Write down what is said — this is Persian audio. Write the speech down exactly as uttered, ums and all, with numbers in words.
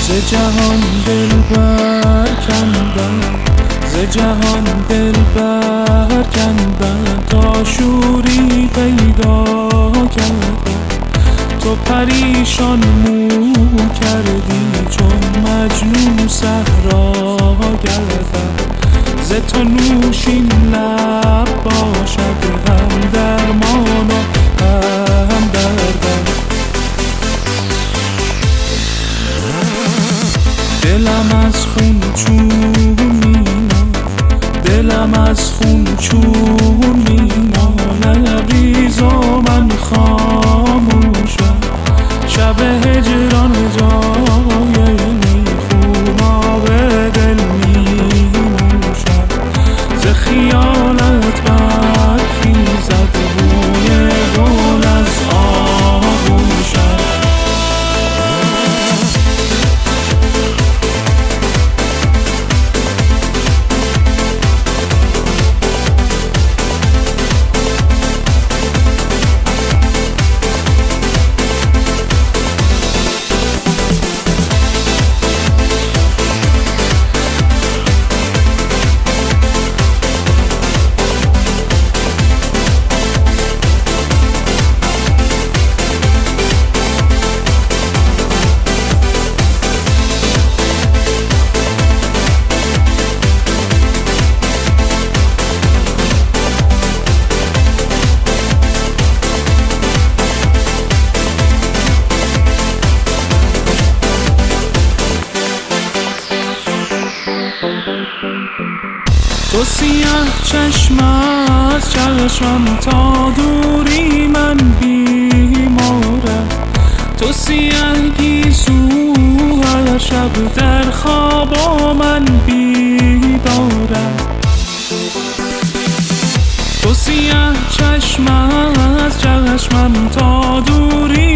ز جهان دل برکندم، ز جهان دل برکندم تا شوری پیدا کردم. تو پریشان مو کردی چون مجنون صحرا گردم. ز تو نوشین لب باشد هم درمان و هم دردم. دلم از خون چون می‌ماند، دلم از خون چون می‌ماند. لبریز و من خاموشم، شب هجران جای میخون آب دل می‌نوشم. ز خیالت برخیزد بوی گل از آغوشم. تو سیاه چشم از چشمم تا دوری من بیمارم. تو سیاه گیسو هر شب در خواب من بیدارم. تو سیاه چشم از چشمم تا دوری